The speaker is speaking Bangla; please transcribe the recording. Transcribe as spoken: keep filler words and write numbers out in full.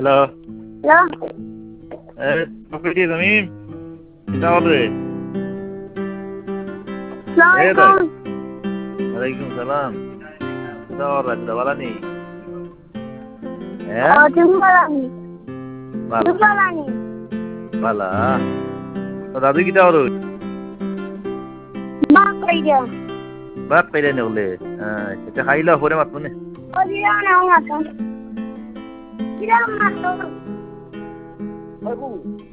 হ্যালো হ্যালো প্রকৃতি তুমি কিতা করবে আসসালামু ওয়ালাইকুম সালাম কিতা কর কিতা বালা নি আলাইকুম ও তুমি বালানি বালা তুমি বালানি বালা তো দাদু কিতা করো মা কইরা ভাত পাইলে নে বলে হ্যাঁ এটা খাইলা পরে মাত মনে ওদিরা না মাতো কিরা মাতো বাবু